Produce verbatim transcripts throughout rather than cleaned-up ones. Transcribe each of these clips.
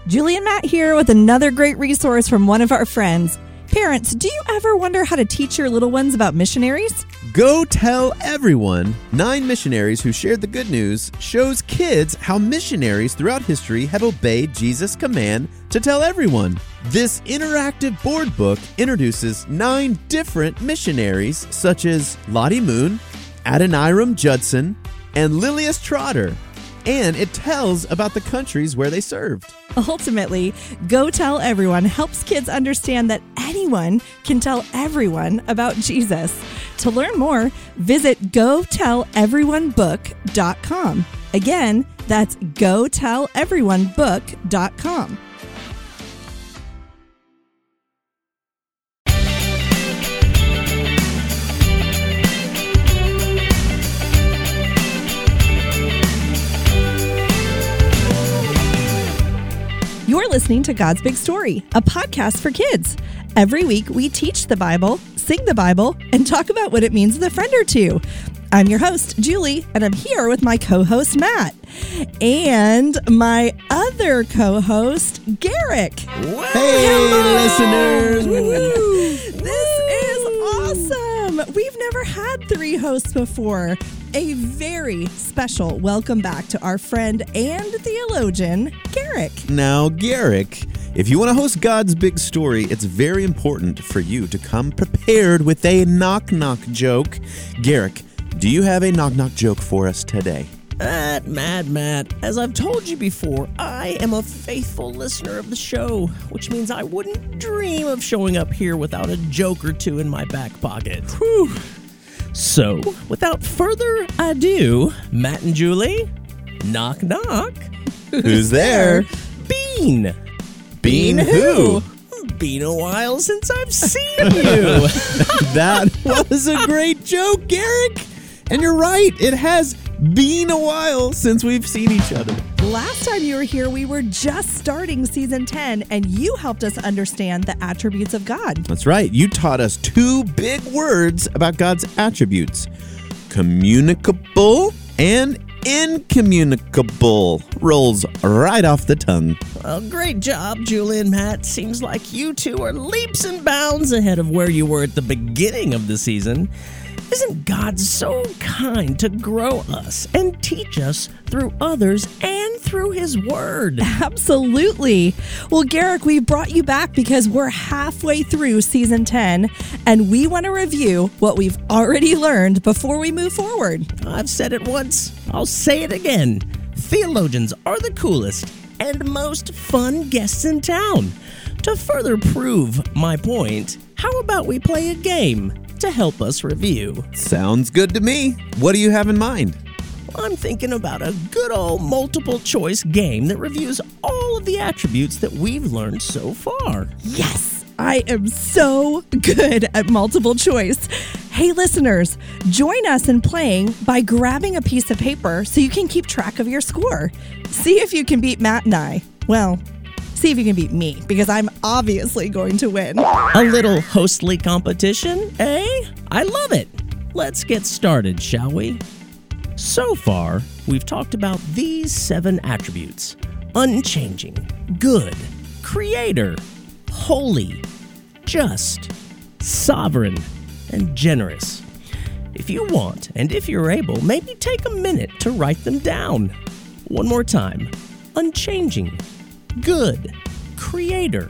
Julie and Matt here with another great resource from one of our friends. Parents, do you ever wonder how to teach your little ones about missionaries? Go Tell Everyone, Nine Missionaries Who Shared the Good News, shows kids how missionaries throughout history have obeyed Jesus' command to tell everyone. This interactive board book introduces nine different missionaries, such as Lottie Moon, Adoniram Judson, and Lilias Trotter. And it tells about the countries where they served. Ultimately, Go Tell Everyone helps kids understand that anyone can tell everyone about Jesus. To learn more, visit go tell everyone book dot com. Again, that's go tell everyone book dot com. You're listening to God's Big Story, a podcast for kids. Every week, we teach the Bible, sing the Bible, and talk about what it means with a friend or two. I'm your host, Julie, and I'm here with my co-host, Matt, and my other co-host, Garrick. Hey, Hello. listeners! This is awesome. We've never had three hosts before. A very special welcome back to our friend and theologian, Garrick. Now, Garrick, if you want to host God's Big Story, it's very important for you to come prepared with a knock-knock joke. Garrick, do you have a knock-knock joke for us today? Matt, Matt, Matt, as I've told you before, I am a faithful listener of the show, which means I wouldn't dream of showing up here without a joke or two in my back pocket. Whew. So, without further ado, Matt and Julie, knock, knock. Who's there? Bean. Bean who? Been a while since I've seen you. That was a great joke, Garrick. And you're right, it has been a while since we've seen each other. Last time you were here, we were just starting season ten, and you helped us understand the attributes of God. That's right. You taught us two big words about God's attributes: communicable and incommunicable. Rolls right off the tongue. Well, great job, Julie and Matt. Seems like you two are leaps and bounds ahead of where you were at the beginning of the season. Isn't God so kind to grow us and teach us through others and through His Word? Absolutely. Well, Garrick, we brought you back because we're halfway through season ten, and we want to review what we've already learned before we move forward. I've said it once. I'll say it again. Theologians are the coolest and most fun guests in town. To further prove my point, how about we play a game to help us review? Sounds good to me. What do you have in mind? I'm thinking about a good old multiple choice game that reviews all of the attributes that we've learned so far. Yes, I am so good at multiple choice. Hey, listeners, join us in playing by grabbing a piece of paper so you can keep track of your score. See if you can beat Matt and I. Well, see if you can beat me, because I'm obviously going to win. A little hostly competition, eh? I love it. Let's get started, shall we? So far, we've talked about these seven attributes: unchanging, good, creator, holy, just, sovereign, and generous. If you want, and if you're able, maybe take a minute to write them down. One more time. Unchanging, good, creator,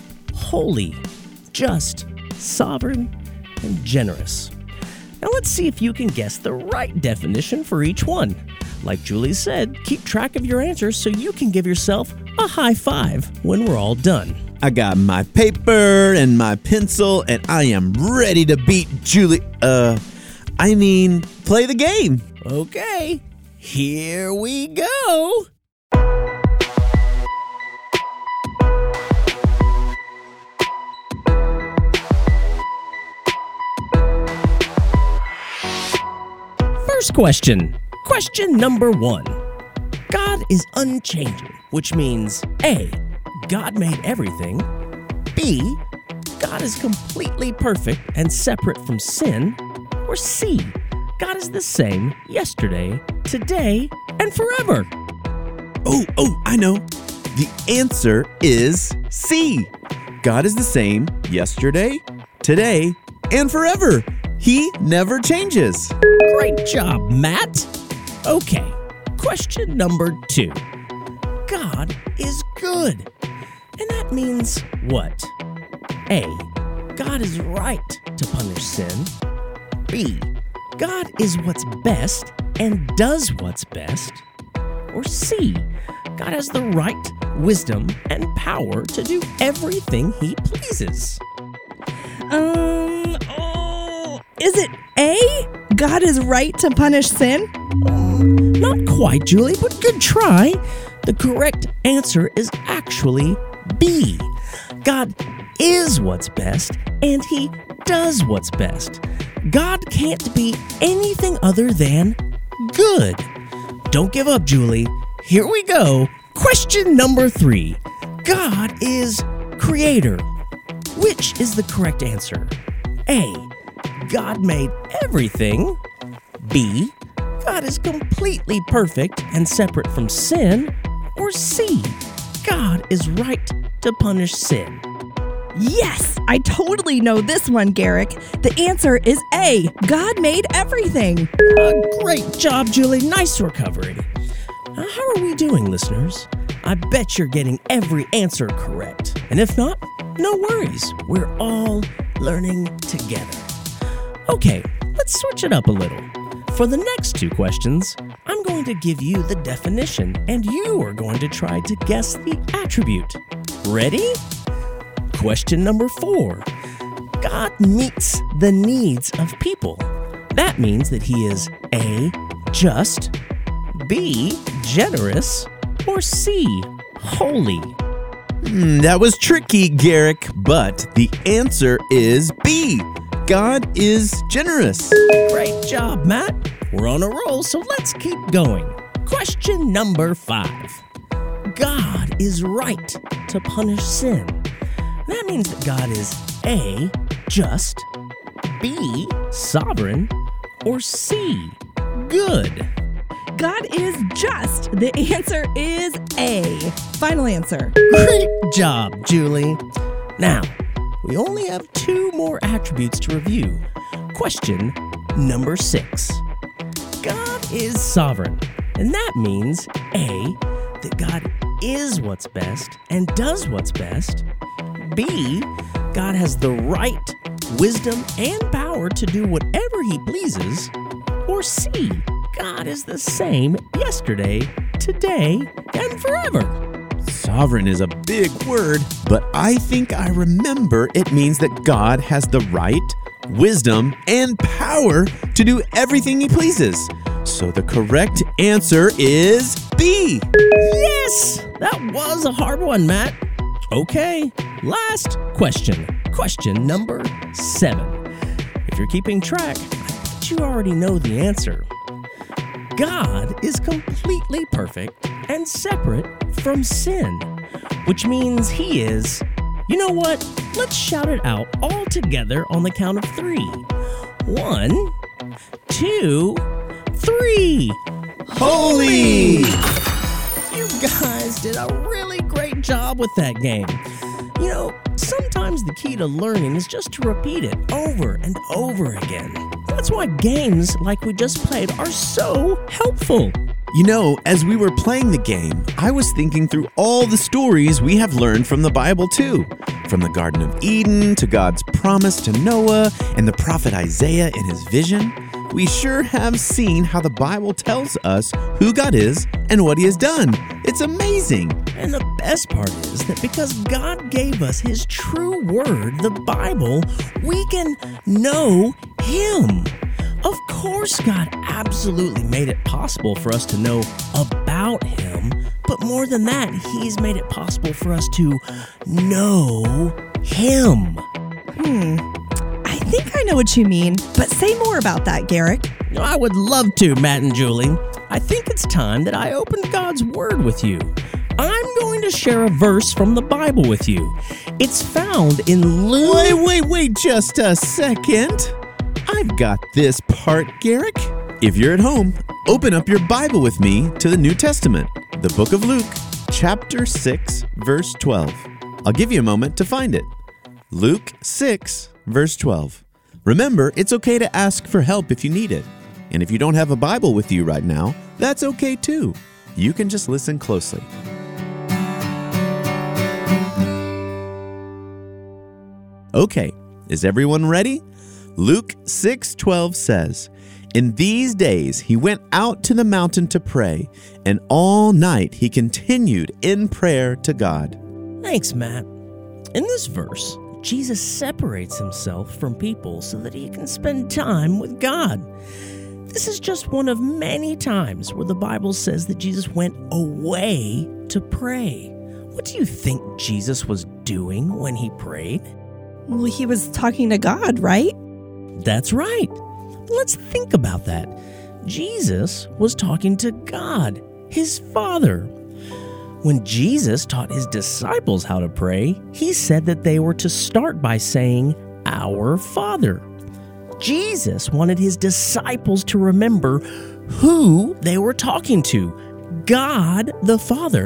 holy, just, sovereign, and generous. Now let's see if you can guess the right definition for each one. Like Julie said, keep track of your answers so you can give yourself a high five when we're all done. I got my paper and my pencil, and I am ready to beat Julie. Uh, I mean, play the game. Okay, here we go. First question. Question number one. God is unchanging, which means A, God made everything. B, God is completely perfect and separate from sin. Or C, God is the same yesterday, today, and forever. Oh, oh, I know. The answer is C. God is the same yesterday, today, and forever. He never changes. Great job, Matt. Okay, question number two. God is good. And that means what? A. God is right to punish sin. B. God is what's best and does what's best. Or C. God has the right, wisdom, and power to do everything he pleases. Um, oh, is it A? God is right to punish sin? Um, not quite, Julie, but good try. The correct answer is actually B. God is what's best, and he does what's best. God can't be anything other than good. Don't give up, Julie. Here we go. Question number three. God is creator. Which is the correct answer? A. God made everything. B. God is completely perfect and separate from sin. Or C. God is right to punish sin. Yes, I totally know this one, Garrick. The answer is A. God made everything. Uh, great job, Julie. Nice recovery. Uh, how are we doing, listeners? I bet you're getting every answer correct. And if not, no worries. We're all learning together. Okay, let's switch it up a little. For the next two questions, I'm going to give you the definition, and you are going to try to guess the attribute. Ready? Question number four. God meets the needs of people. That means that he is A. just, B. generous, or C. holy. Hmm, that was tricky, Garrick, but the answer is B. God is generous. Great job, Matt. We're on a roll, so let's keep going. Question number five. God is right to punish sin. That means that God is A. just, B. sovereign, or C. good. God is just. The answer is A. Final answer. Great job, Julie. Now, we only have two more attributes to review. Question number six. God is sovereign, and that means A, that God is what's best and does what's best. B, God has the right, wisdom, and power to do whatever he pleases. Or C, God is the same yesterday, today, and forever. Sovereign is a big word, but I think I remember it means that God has the right, wisdom, and power to do everything he pleases. So the correct answer is B. Yes! That was a hard one, Matt. Okay, last question. Question number seven. If you're keeping track, I bet you already know the answer. God is completely perfect and separate from sin, which means he is, you know what? Let's shout it out all together on the count of three. One, two, three. Holy! You guys did a really great job with that game. You know, sometimes the key to learning is just to repeat it over and over again. That's why games like we just played are so helpful. You know, as we were playing the game, I was thinking through all the stories we have learned from the Bible too. From the Garden of Eden to God's promise to Noah and the prophet Isaiah in his vision. We sure have seen how the Bible tells us who God is and what he has done. It's amazing. And the best part is that because God gave us his true word, the Bible, we can know him. Of course, God absolutely made it possible for us to know about him, but more than that, he's made it possible for us to know him. Hmm. I think I know what you mean, but say more about that, Garrick. I would love to, Matt and Julie. I think it's time that I opened God's Word with you. I'm going to share a verse from the Bible with you. It's found in Luke. Wait, wait, wait, just a second. I've got this part, Garrick. If you're at home, open up your Bible with me to the New Testament, the book of Luke, chapter six, verse twelve. I'll give you a moment to find it. Luke six, verse twelve. Remember, it's okay to ask for help if you need it. And if you don't have a Bible with you right now, that's okay too. You can just listen closely. Okay, is everyone ready? Luke six twelve says, "In these days he went out to the mountain to pray, and all night he continued in prayer to God." Thanks, Matt. In this verse, Jesus separates himself from people so that he can spend time with God. This is just one of many times where the Bible says that Jesus went away to pray. What do you think Jesus was doing when he prayed? Well, he was talking to God, right? That's right. Let's think about that. Jesus was talking to God, his Father. When Jesus taught his disciples how to pray, he said that they were to start by saying, "Our Father." Jesus wanted his disciples to remember who they were talking to. God the Father,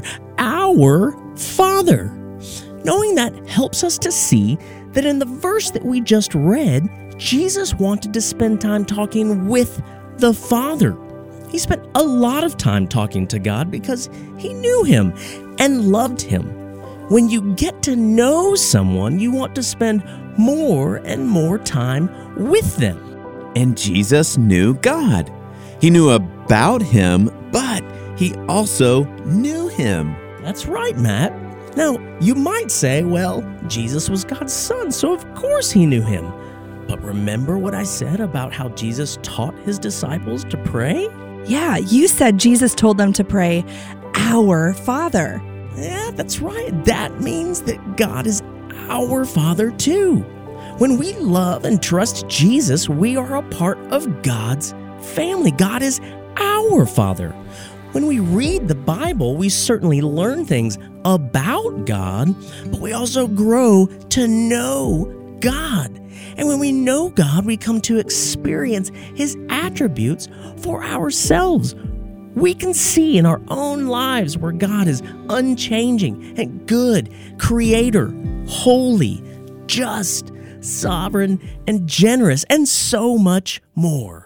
our Father. Knowing that helps us to see that in the verse that we just read, Jesus wanted to spend time talking with the Father. He spent a lot of time talking to God because he knew him and loved him. When you get to know someone, you want to spend more and more time with them. And Jesus knew God. He knew about him, but he also knew him. That's right, Matt. Now, you might say, well, Jesus was God's son, so of course he knew him. But remember what I said about how Jesus taught his disciples to pray? Yeah, you said Jesus told them to pray, "Our Father." Yeah, that's right. That means that God is our Father too. When we love and trust Jesus, we are a part of God's family. God is our Father. When we read the Bible, we certainly learn things about God, but we also grow to know God. And when we know God, we come to experience his attributes for ourselves. We can see in our own lives where God is unchanging and good, creator, holy, just, sovereign, and generous, and so much more.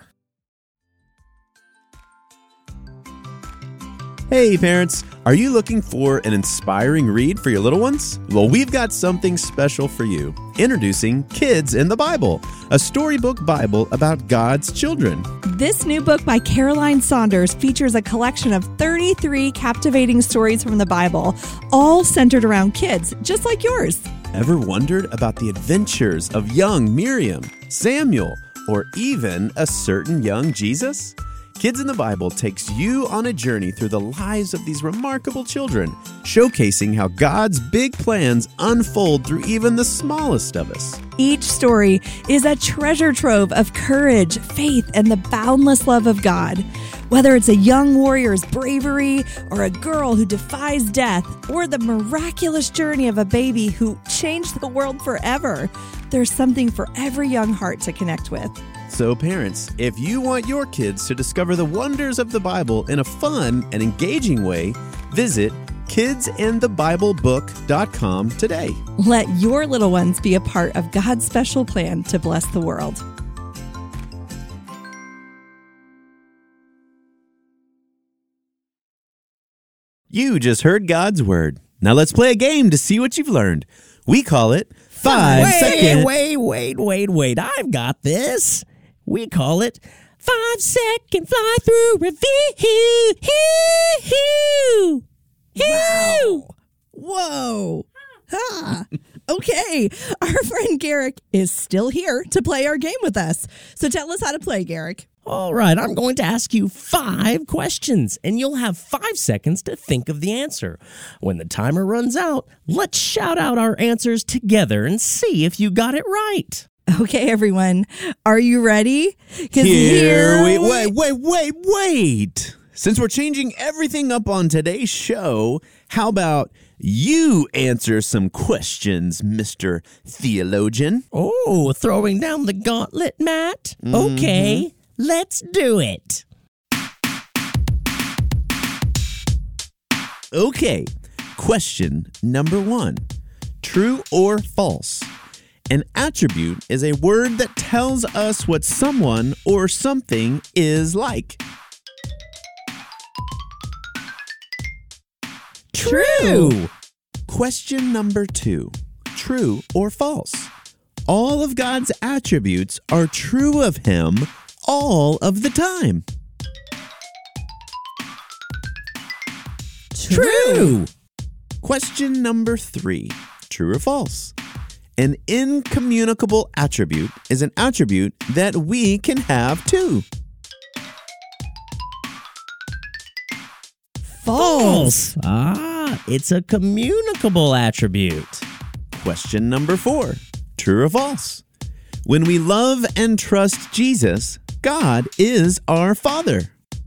Hey parents, are you looking for an inspiring read for your little ones? Well, we've got something special for you. Introducing Kids in the Bible, a storybook Bible about God's children. This new book by Caroline Saunders features a collection of thirty-three captivating stories from the Bible, all centered around kids, just like yours. Ever wondered about the adventures of young Miriam, Samuel, or even a certain young Jesus? Kids in the Bible takes you on a journey through the lives of these remarkable children, showcasing how God's big plans unfold through even the smallest of us. Each story is a treasure trove of courage, faith, and the boundless love of God. Whether it's a young warrior's bravery, or a girl who defies death, or the miraculous journey of a baby who changed the world forever, there's something for every young heart to connect with. So parents, if you want your kids to discover the wonders of the Bible in a fun and engaging way, visit kids and the bible book dot com today. Let your little ones be a part of God's special plan to bless the world. You just heard God's Word. Now let's play a game to see what you've learned. We call it Five wait, Second... Wait, wait, wait, wait. I've got this. We call it Five Second Fly Through Review. Hoo, hoo, hoo. Whoa. Ah. Okay, our friend Garrick is still here to play our game with us. So tell us how to play, Garrick. All right, I'm going to ask you five questions, and you'll have five seconds to think of the answer. When the timer runs out, let's shout out our answers together and see if you got it right. Okay, everyone, are you ready? 'Cause Here we wait, wait, wait, wait. Since we're changing everything up on today's show, how about you answer some questions, Mister Theologian? Oh, throwing down the gauntlet, Matt? Mm-hmm. Okay, let's do it. Okay, Question number one. True or false? An attribute is a word that tells us what someone or something is like. True. Question number two. True or false? All of God's attributes are true of Him all of the time. True. Question number three. True or false? An incommunicable attribute is an attribute that we can have too. False. Ah, it's a communicable attribute. Question number four. True or false? When we love and trust Jesus, God is our Father.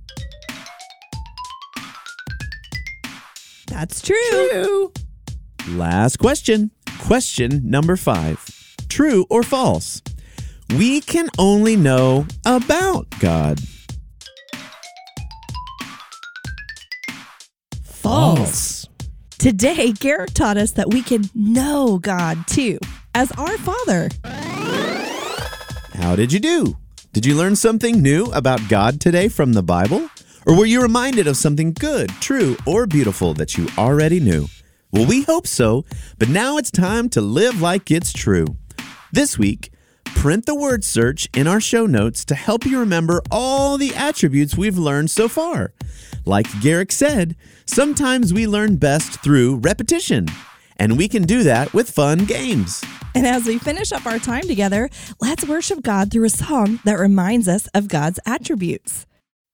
That's true. True. Last question. Question number five. True or false? We can only know about God. False. Today, Garrett taught us that we can know God too, as our Father. How did you do? Did you learn something new about God today from the Bible? Or were you reminded of something good, true, or beautiful that you already knew? Well, we hope so, but now it's time to live like it's true. This week, print the word search in our show notes to help you remember all the attributes we've learned so far. Like Garrick said, sometimes we learn best through repetition, and we can do that with fun games. And as we finish up our time together, let's worship God through a song that reminds us of God's attributes.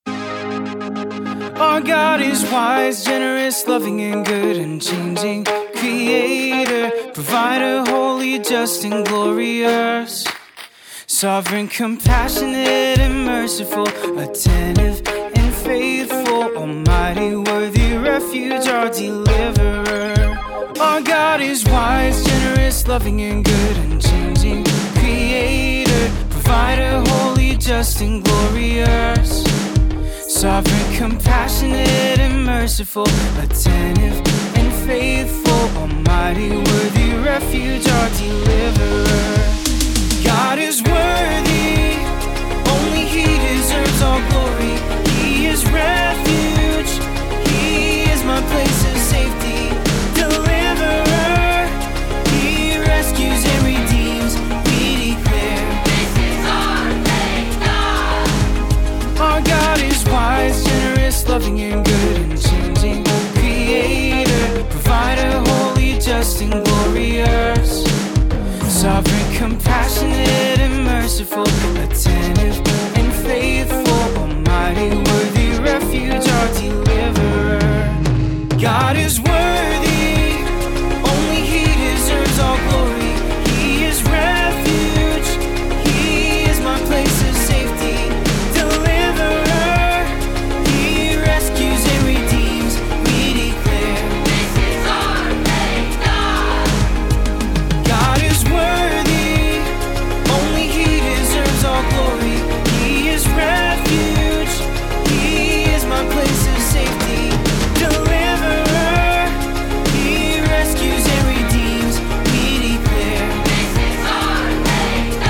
Our God is wise, generous, loving, and good, and changing. Creator, provider, holy, just, and glorious. Sovereign, compassionate, and merciful, attentive, and faithful. Almighty, worthy, refuge, our deliverer. Our God is wise, generous, loving, and good, and changing. Creator, provider, holy, just, and glorious. Sovereign, compassionate, and merciful, attentive, and faithful. Almighty, worthy, refuge, our deliverer. God is worthy, only He deserves all glory. He is refuge, He is my place of safety. Deliverer, He rescues and redeems. We declare, this is our faith God. Our God is wise, generous, loving, and good, and changing. Creator, provider, holy, just, and glorious. Sovereign, compassionate, and merciful, attentive, and faithful. Almighty, worthy, refuge, our deliverer. God is worthy, only He deserves all glory. He is refuge, He is my place of safety. Deliverer, He rescues and redeems. We declare, this is our faith God. God is worthy, only He deserves all glory. He is refuge, He is my place of safety. Deliverer, He rescues and redeems. We declare, this is our faith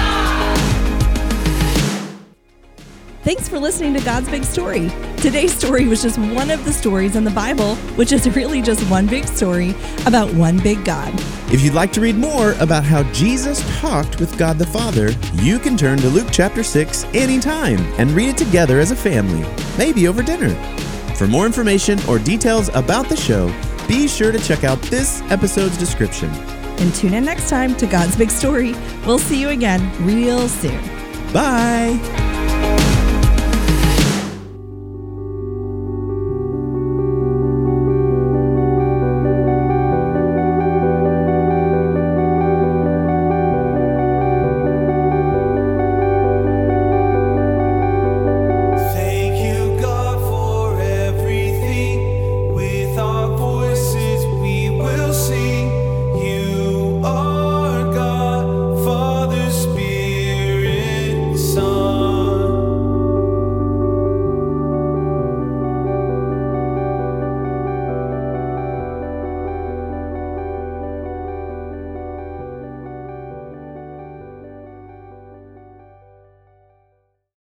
God. Thanks for listening to God's Big Story. Today's story was just one of the stories in the Bible, which is really just one big story about one big God. If you'd like to read more about how Jesus talked with God the Father, you can turn to Luke chapter six anytime and read it together as a family, maybe over dinner. For more information or details about the show, be sure to check out this episode's description. And tune in next time to God's Big Story. We'll see you again real soon. Bye!